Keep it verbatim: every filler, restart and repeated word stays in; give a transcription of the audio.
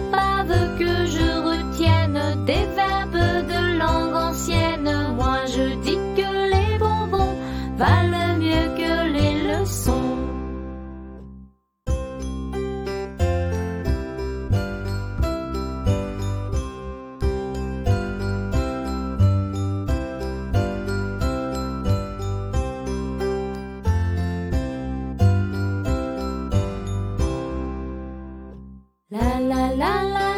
papa veut que je retienne des verbes de langue ancienne. Moi je dis que les bonbons valent mieux que les leçons. La la la la.